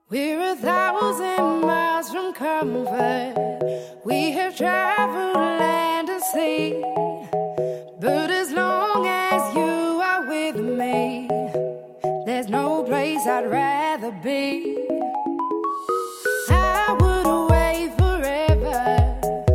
We're 1,000 miles from comfort. We have traveled land and sea. But as long as you are with me, there's no place I'd rather be. I would away forever,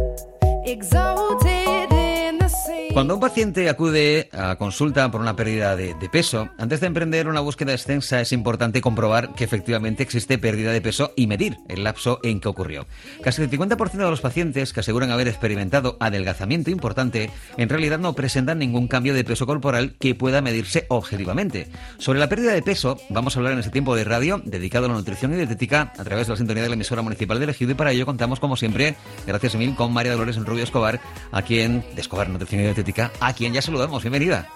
exalted in the sea. Cuando un paciente acude a consulta por una pérdida de peso, antes de emprender una búsqueda extensa es importante comprobar que efectivamente existe pérdida de peso y medir el lapso en que ocurrió. Casi el 50% de los pacientes que aseguran haber experimentado adelgazamiento importante en realidad no presentan ningún cambio de peso corporal que pueda medirse objetivamente. Sobre la pérdida de peso vamos a hablar en este tiempo de radio dedicado a la nutrición y dietética a través de la sintonía de la emisora municipal de Ejido, y para ello contamos como siempre, gracias Emil, con María Dolores Rubio Escobar, de Escobar Nutrición y Dietética, a quien ya saludamos. Bienvenida.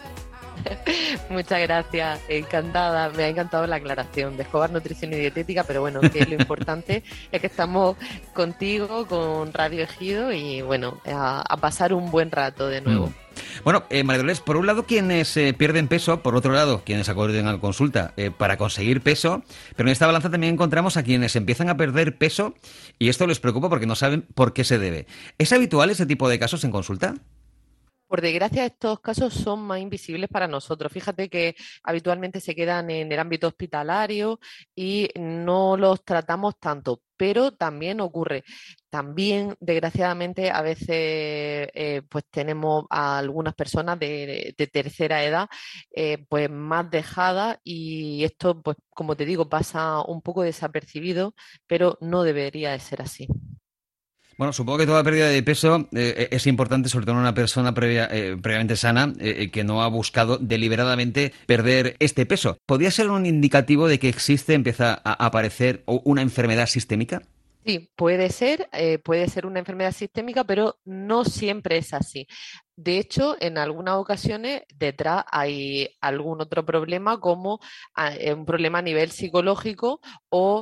Muchas gracias, encantada, me ha encantado la aclaración de Escobar Nutrición y Dietética, pero bueno, que lo importante es que estamos contigo, con Radio Ejido, y bueno, a pasar un buen rato de nuevo. Bueno, María Dolores, por un lado quienes pierden peso, por otro lado quienes acuden a la consulta para conseguir peso, pero en esta balanza también encontramos a quienes empiezan a perder peso y esto les preocupa porque no saben por qué se debe. ¿Es habitual ese tipo de casos en consulta? Por desgracia, estos casos son más invisibles para nosotros. Fíjate que habitualmente se quedan en el ámbito hospitalario y no los tratamos tanto, pero también ocurre. También, desgraciadamente, a veces pues tenemos a algunas personas de tercera edad pues más dejadas, y esto, pues como te digo, pasa un poco desapercibido, pero no debería de ser así. Bueno, supongo que toda pérdida de peso es importante, sobre todo en una persona previamente sana que no ha buscado deliberadamente perder este peso. ¿Podría ser un indicativo de que empieza a aparecer una enfermedad sistémica? Sí, puede ser una enfermedad sistémica, pero no siempre es así. De hecho, en algunas ocasiones detrás hay algún otro problema, como un problema a nivel psicológico o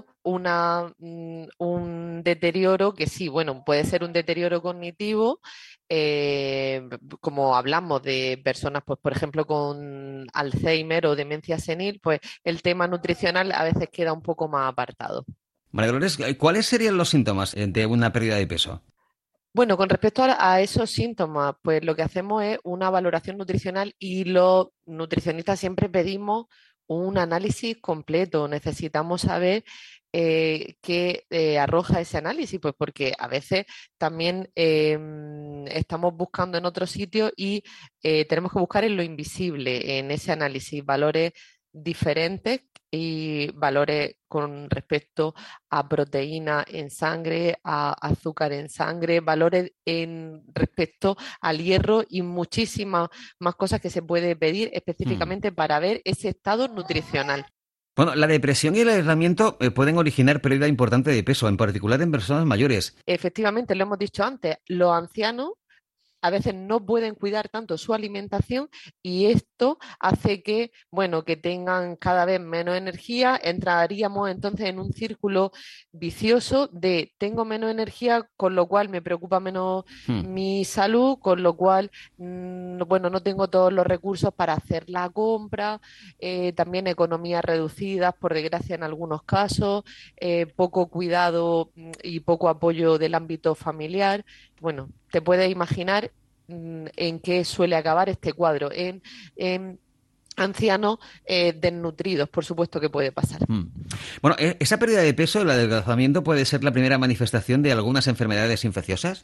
un deterioro que sí, bueno, puede ser un deterioro cognitivo, como hablamos de personas, pues por ejemplo, con Alzheimer o demencia senil, pues el tema nutricional a veces queda un poco más apartado. María Dolores, ¿cuáles serían los síntomas de una pérdida de peso? Bueno, con respecto a esos síntomas, pues lo que hacemos es una valoración nutricional, y los nutricionistas siempre pedimos un análisis completo. Necesitamos saber qué arroja ese análisis, pues porque a veces también estamos buscando en otro sitio y tenemos que buscar en lo invisible, en ese análisis, valores diferentes y valores con respecto a proteína en sangre, a azúcar en sangre, valores en respecto al hierro y muchísimas más cosas que se puede pedir específicamente para ver ese estado nutricional. Bueno, la depresión y el aislamiento pueden originar pérdida importante de peso, en particular en personas mayores. Efectivamente, lo hemos dicho antes, los ancianos a veces no pueden cuidar tanto su alimentación, y esto hace que, bueno, que tengan cada vez menos energía. Entraríamos entonces en un círculo vicioso de tengo menos energía, con lo cual me preocupa menos mi salud, con lo cual, bueno, no tengo todos los recursos para hacer la compra, también economías reducidas, por desgracia en algunos casos, poco cuidado y poco apoyo del ámbito familiar. Bueno, te puedes imaginar en qué suele acabar este cuadro, en ancianos desnutridos, por supuesto que puede pasar. Bueno, ¿esa pérdida de peso, el adelgazamiento, puede ser la primera manifestación de algunas enfermedades infecciosas?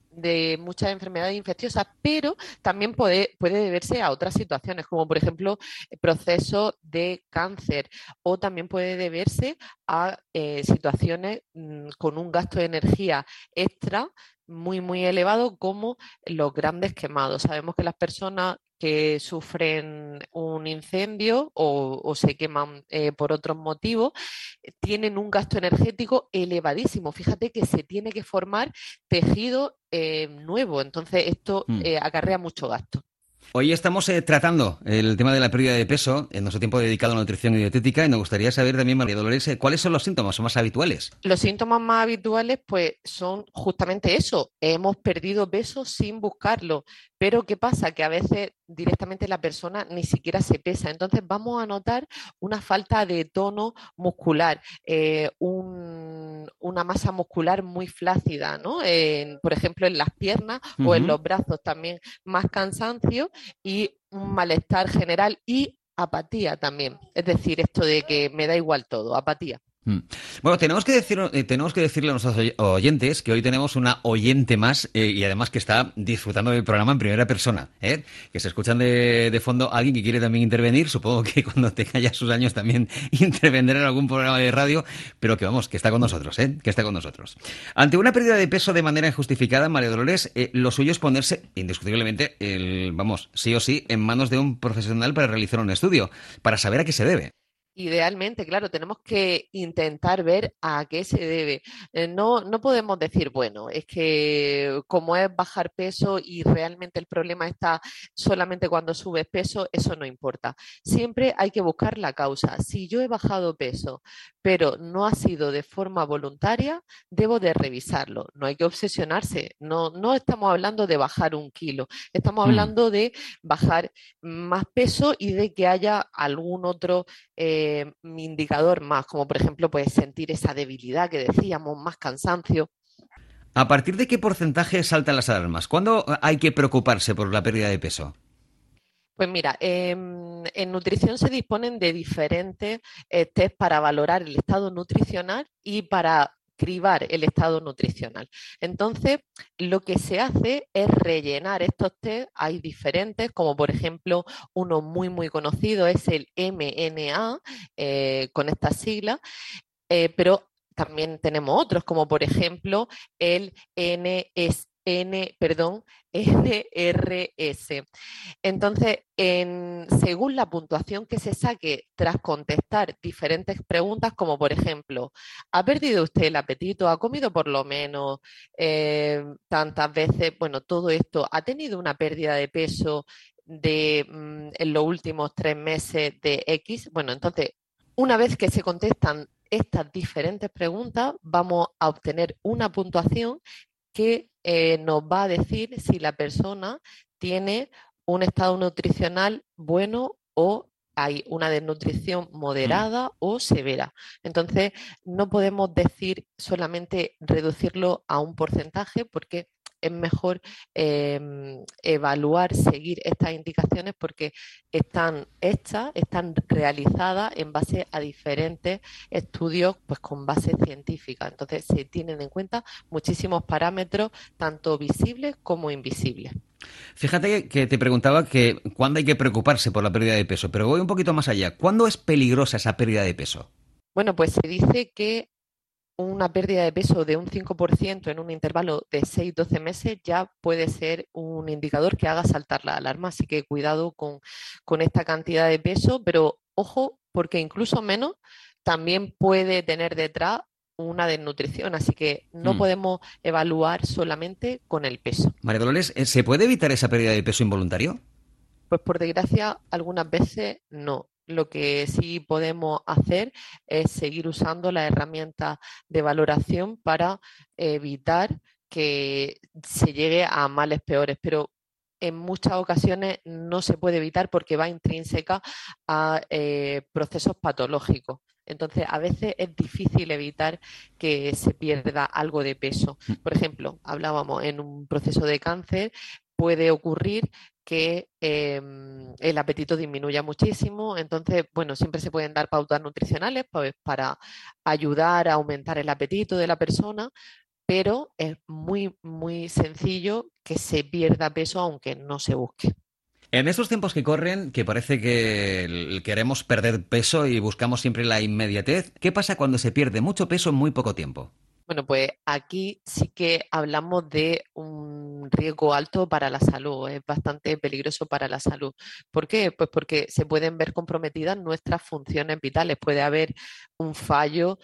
De muchas enfermedades infecciosas, pero también puede deberse a otras situaciones, como por ejemplo procesos de cáncer, o también puede deberse a situaciones con un gasto de energía extra muy, muy elevado, como los grandes quemados. Sabemos que las personas que sufren un incendio o se queman por otros motivos, tienen un gasto energético elevadísimo. Fíjate que se tiene que formar tejido nuevo, entonces esto acarrea mucho gasto. Hoy estamos tratando el tema de la pérdida de peso en nuestro tiempo dedicado a la nutrición y dietética, y nos gustaría saber también, María Dolores, ¿cuáles son los síntomas más habituales? Los síntomas más habituales pues son justamente eso: hemos perdido peso sin buscarlo, Pero ¿qué pasa? Que a veces directamente la persona ni siquiera se pesa. Entonces vamos a notar una falta de tono muscular, una masa muscular muy flácida, ¿no? Por ejemplo, en las piernas o en Ujú. los brazos también más cansancio y un malestar general y apatía también. Es decir, esto de que me da igual todo, apatía. Mm. Bueno, tenemos que decirle a nuestros oyentes que hoy tenemos una oyente más y además que está disfrutando del programa en primera persona, ¿eh? Que se escuchan de fondo alguien que quiere también intervenir, supongo que cuando tenga ya sus años también intervendrá en algún programa de radio, pero que vamos, que está con nosotros, ¿eh? Que está con nosotros. Ante una pérdida de peso de manera injustificada, María Dolores, lo suyo es ponerse indiscutiblemente, vamos, sí o sí, en manos de un profesional para realizar un estudio, para saber a qué se debe. Idealmente, claro, tenemos que intentar ver a qué se debe. No podemos decir, bueno, es que como es bajar peso y realmente el problema está solamente cuando subes peso, eso no importa. Siempre hay que buscar la causa. Si yo he bajado peso, pero no ha sido de forma voluntaria, debo de revisarlo. No hay que obsesionarse. No estamos hablando de bajar 1 kilo, estamos Mm. hablando de bajar más peso y de que haya algún otro indicador más, como por ejemplo, pues sentir esa debilidad que decíamos, más cansancio. ¿A partir de qué porcentaje saltan las alarmas? ¿Cuándo hay que preocuparse por la pérdida de peso? Pues mira, en nutrición se disponen de diferentes test para valorar el estado nutricional y para cribar el estado nutricional. Entonces, lo que se hace es rellenar estos test. Hay diferentes, como por ejemplo, uno muy, muy conocido es el MNA, con estas siglas, pero también tenemos otros, como por ejemplo el NRS. Entonces, según la puntuación que se saque tras contestar diferentes preguntas, como por ejemplo, ¿ha perdido usted el apetito? ¿Ha comido por lo menos tantas veces? Bueno, todo esto, ¿ha tenido una pérdida de peso en los últimos 3 meses de X? Bueno, entonces, una vez que se contestan estas diferentes preguntas, vamos a obtener una puntuación que nos va a decir si la persona tiene un estado nutricional bueno o hay una desnutrición Mm. moderada o severa. Entonces, no podemos decir solamente reducirlo a un porcentaje porque es mejor evaluar, seguir estas indicaciones porque están hechas, están realizadas en base a diferentes estudios pues, con base científica. Entonces, se tienen en cuenta muchísimos parámetros, tanto visibles como invisibles. Fíjate que te preguntaba que cuándo hay que preocuparse por la pérdida de peso, pero voy un poquito más allá. ¿Cuándo es peligrosa esa pérdida de peso? Bueno, pues se dice que una pérdida de peso de un 5% en un intervalo de 6-12 meses ya puede ser un indicador que haga saltar la alarma. Así que cuidado con esta cantidad de peso, pero ojo, porque incluso menos también puede tener detrás una desnutrición. Así que no Mm. podemos evaluar solamente con el peso. María Dolores, ¿se puede evitar esa pérdida de peso involuntario? Pues por desgracia, algunas veces no. Lo que sí podemos hacer es seguir usando las herramientas de valoración para evitar que se llegue a males peores, pero en muchas ocasiones no se puede evitar porque va intrínseca a procesos patológicos. Entonces, a veces es difícil evitar que se pierda algo de peso. Mm. Por ejemplo, hablábamos en un proceso de cáncer, puede ocurrir que el apetito disminuya muchísimo. Entonces, bueno, siempre se pueden dar pautas nutricionales pues, para ayudar a aumentar el apetito de la persona, pero es muy, muy sencillo que se pierda peso aunque no se busque. En estos tiempos que corren, que parece que queremos perder peso y buscamos siempre la inmediatez, ¿qué pasa cuando se pierde mucho peso en muy poco tiempo? Bueno, pues aquí sí que hablamos de un riesgo alto para la salud, es bastante peligroso para la salud. ¿Por qué? Pues porque se pueden ver comprometidas nuestras funciones vitales, puede haber un fallo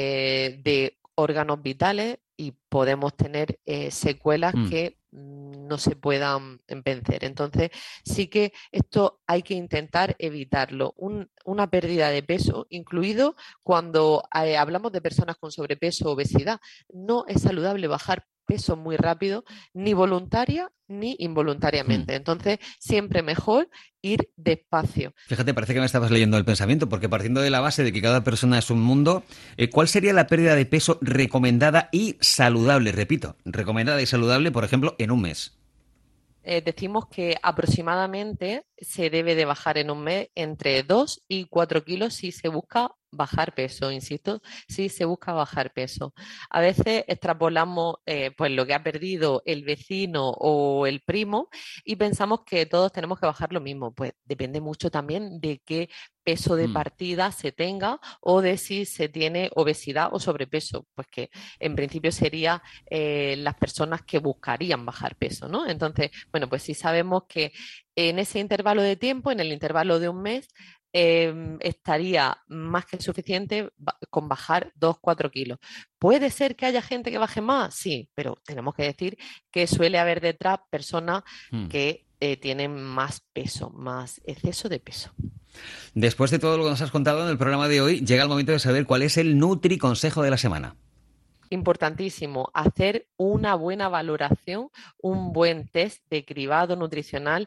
de órganos vitales y podemos tener secuelas Mm. que no se puedan vencer. Entonces, sí que esto hay que intentar evitarlo. Una pérdida de peso, incluido cuando hablamos de personas con sobrepeso o obesidad, no es saludable bajar peso muy rápido, ni voluntaria ni involuntariamente. Entonces, siempre mejor ir despacio. Fíjate, parece que me estabas leyendo el pensamiento, porque partiendo de la base de que cada persona es un mundo, ¿cuál sería la pérdida de peso recomendada y saludable? Repito, recomendada y saludable, por ejemplo, en un mes. Decimos que aproximadamente se debe de bajar en un mes entre 2 y 4 kilos si se busca bajar peso, insisto, si se busca bajar peso. A veces extrapolamos pues lo que ha perdido el vecino o el primo y pensamos que todos tenemos que bajar lo mismo. Pues depende mucho también de qué peso de partida se tenga o de si se tiene obesidad o sobrepeso, pues que en principio serían las personas que buscarían bajar peso, ¿no? Entonces, bueno, pues si sabemos que en ese intervalo de tiempo, en el intervalo de un mes, estaría más que suficiente con bajar 2-4 kilos. ¿Puede ser que haya gente que baje más? Sí, pero tenemos que decir que suele haber detrás personas que tienen más peso, más exceso de peso. Después de todo lo que nos has contado en el programa de hoy, llega el momento de saber cuál es el Nutri-Consejo de la semana. Importantísimo, hacer una buena valoración, un buen test de cribado nutricional,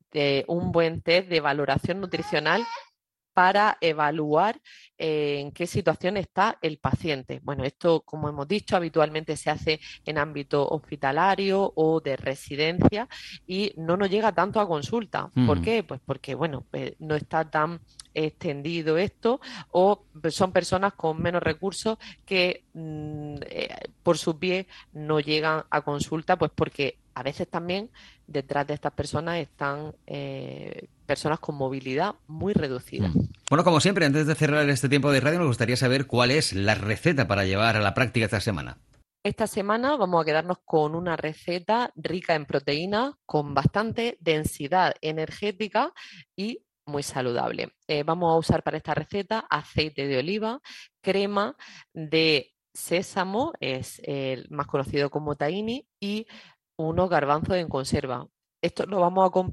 un buen test de valoración nutricional para evaluar en qué situación está el paciente. Bueno, esto, como hemos dicho, habitualmente se hace en ámbito hospitalario o de residencia y no nos llega tanto a consulta. ¿Por qué? Pues porque, bueno, no está tan extendido esto o son personas con menos recursos que por su pie no llegan a consulta, pues porque a veces también detrás de estas personas están personas con movilidad muy reducida. Bueno, como siempre, antes de cerrar este tiempo de radio, nos gustaría saber cuál es la receta para llevar a la práctica esta semana. Esta semana vamos a quedarnos con una receta rica en proteínas, con bastante densidad energética y muy saludable. Vamos a usar para esta receta aceite de oliva, crema de sésamo, es el más conocido como tahini, y unos garbanzos en conserva. Esto lo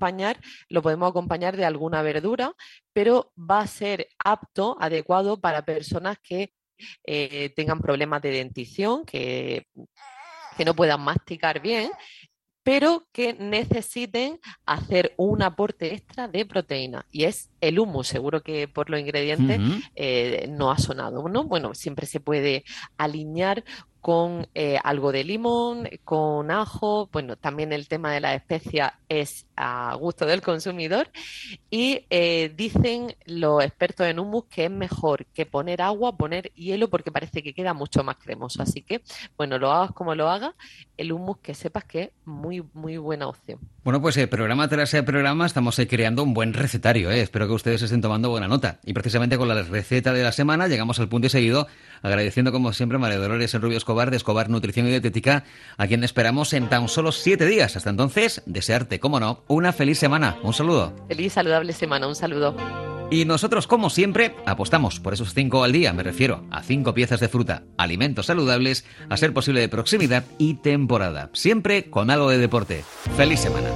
podemos acompañar de alguna verdura, pero va a ser apto, adecuado para personas que tengan problemas de dentición, que no puedan masticar bien, pero que necesiten hacer un aporte extra de proteína, y es el hummus. Seguro que por los ingredientes no ha sonado, ¿no? Bueno, siempre se puede alinear con algo de limón, con ajo. Bueno, también el tema de la especia es a gusto del consumidor y dicen los expertos en hummus que es mejor que poner agua, poner hielo, porque parece que queda mucho más cremoso. Así que, bueno, lo hagas como lo hagas, el hummus que sepas que es muy, muy buena opción. Bueno, pues programa tras programa estamos creando un buen recetario, ¿eh? Espero que ustedes estén tomando buena nota. Y precisamente con la receta de la semana llegamos al punto y seguido, agradeciendo como siempre a María Dolores Rubio Escobar de Escobar Nutrición y Dietética, a quien esperamos en tan solo 7 días. Hasta entonces, desearte, cómo no, una feliz semana. Un saludo. Feliz, saludable semana. Un saludo. Y nosotros, como siempre, apostamos por esos 5 al día. Me refiero a 5 piezas de fruta, alimentos saludables, a ser posible de proximidad y temporada. Siempre con algo de deporte. ¡Feliz semana!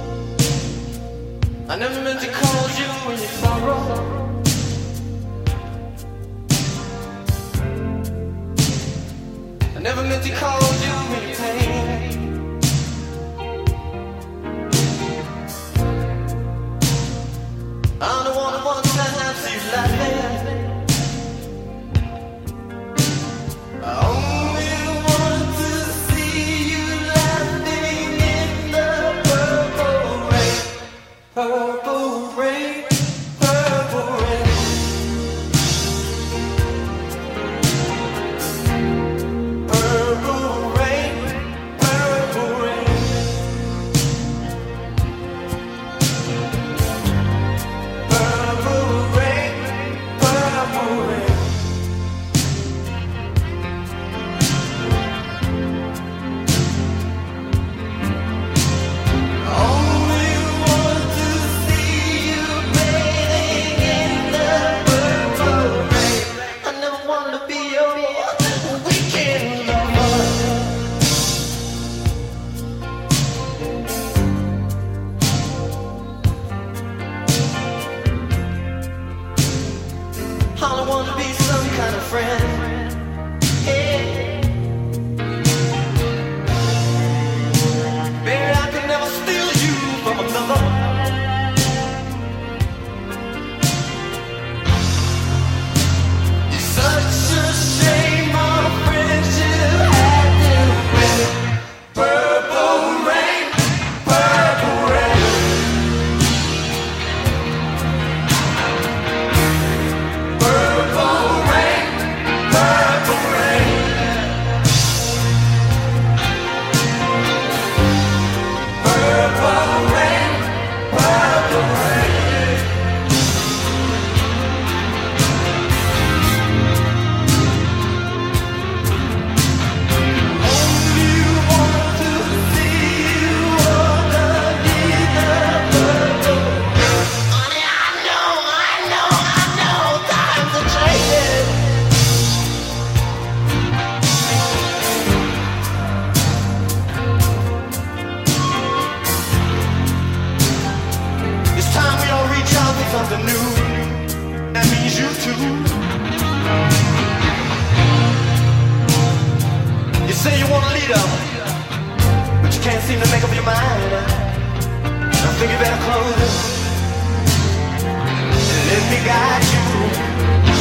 Never meant to cause you any pain. I'm the one who wants to have you laughing. I only want to see you laughing in the purple rain. Purple rain, purple rain. Purple freedom, but you can't seem to make up your mind. I think you better close it and let me guide you.